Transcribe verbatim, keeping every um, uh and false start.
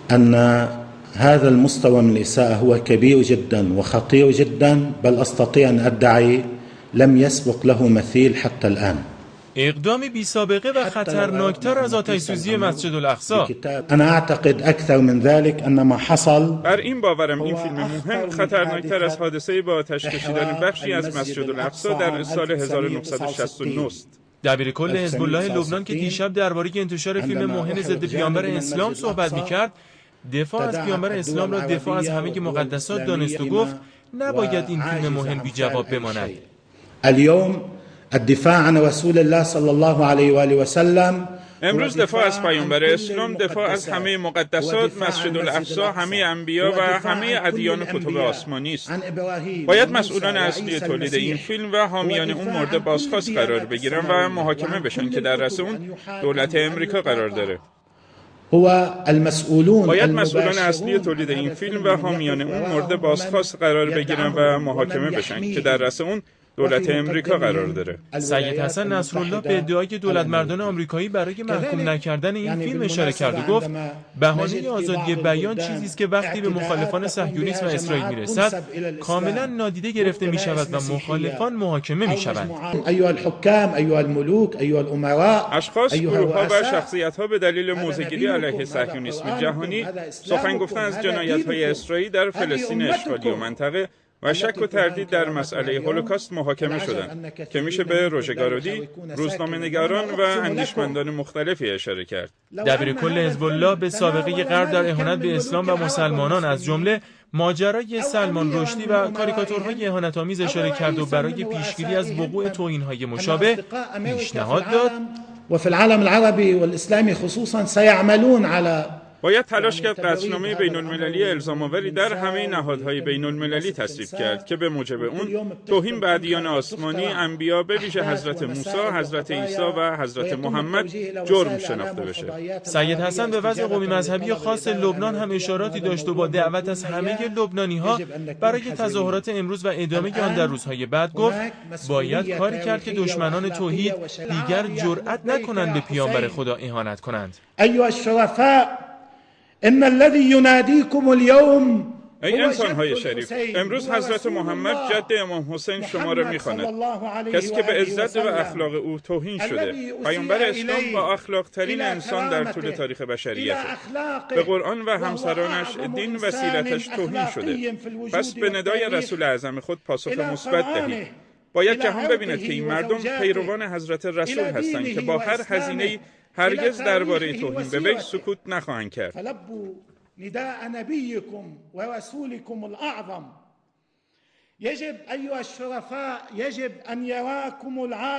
أن هذا المستوى من الإساءة هو كبير جدا وخطير جدا، بل أستطيع أن أدعي لم يسبق له مثيل حتى الآن. اقدامی بی سابقه و خطرناکتر از آتش‌سوزی مسجد الاقصی. أنا أعتقد أكثر من ذلك أن ما حصل. بر این باورم این فیلم مهم خطرناکتر از حادثه با آتش کشیدن بخشی از مسجد الاقصی در سال هزار و نهصد و شصت و نه است. دبیر کل حزب الله لبنان که دیشب درباره انتشار فیلم موهن ضد پیامبر اسلام صحبت می‌کرد، دفاع از پیامبر اسلام را دفاع از همه مقدسات دانست و گفت نباید این فیلم موهن بی جواب بماند. اليوم الدفاع عن رسول الله صلی الله علیه و آله و سلم، امروز دفاع از پیامبر اسلام، دفاع از همه مقدسات، مسجد الاقصی، همه انبیا و همه ادیان و کتب آسمانی است. باید مسئولان اصلی تولید این فیلم و حامیان اون مورد بازخواست قرار بگیرن و محاکمه بشن که در رأس اون دولت امریکا قرار داره. باید مسئولان اصلی تولید این فیلم و حامیان اون مورد بازخواست قرار بگیرن و محاکمه بشن که در رأس اون دولت امریکا قرار داره. سید حسن نصرالله به ادعای دولت مردان آمریکایی برای محکوم نکردن این فیلم اشاره کرد و گفت بهانه آزادی بیان چیزی است که وقتی به مخالفان صهیونیسم و اسرائیل میرسد کاملا نادیده گرفته می شود و مخالفان محاکمه می شوند. ایها الحکام، ایها الملوک، ایها الامراء، اشخاص، گروه‌ها و شخصیت‌ها به دلیل موضع‌گیری علیه صهیونیسم جهانی سخن گفتن از جنایت‌های اسرائیل در فلسطین اشغالی و منطقه و شک و تردید در مسئله هولوکاست محاکمه شدند که میشه به روژگارودی، روزنامه‌نگاران و اندیشمندان مختلفی اشاره کرد. دبیر کل حزب الله به سابقه غرب در اهانت به اسلام و مسلمانان از جمله ماجرای سلمان رشدی و کاریکاتورهای اهانت‌آمیز اشاره کرد و برای پیشگیری از وقوع توهین‌های مشابه پیشنهاد داد و فی العالم العربی والاسلامی خصوصا سيعملون على. باید تلاش کرد قطعنامه بین المللی الزام آوری در همه نهادهای بین المللی تصویب کرد که به موجب اون توهین به ادیان آسمانی، انبیا به ویژه حضرت موسی، حضرت عیسی و حضرت محمد جرم شناخته بشه. سید حسن به وضع قومی مذهبی خاص لبنان هم اشاراتی داشت و با دعوت از همه لبنانی‌ها برای تظاهرات امروز و ادامه آن در روزهای بعد گفت باید کاری کرد که دشمنان توحید دیگر جرأت نکنند به پیامبر خدا اهانت کنند. ایها الشرفاء، ان الذي يناديكم اليوم، ای انسان‌های شریف، امروز حضرت محمد جد امام حسین شما را می‌خواند، کسی که به عزت و اخلاق او توهین شده. پیامبر اسلام با اخلاق ترین انسان در طول تاریخ بشریت، به قرآن و همسرانش، دین و سیرتش توهین شده. پس به ندای رسول اعظم خود پاسخ مثبت دهید. باید جهان ببیند که این مردم پیروان حضرت رسول هستند که با هر هزینه‌ای هرگز درباره توهین به وی سکوت نخواهند کرد. فلبوا نداء نبيكم ورسولكم الأعظم. يجب أيها الشرفاء، يجب أن يراكم العالم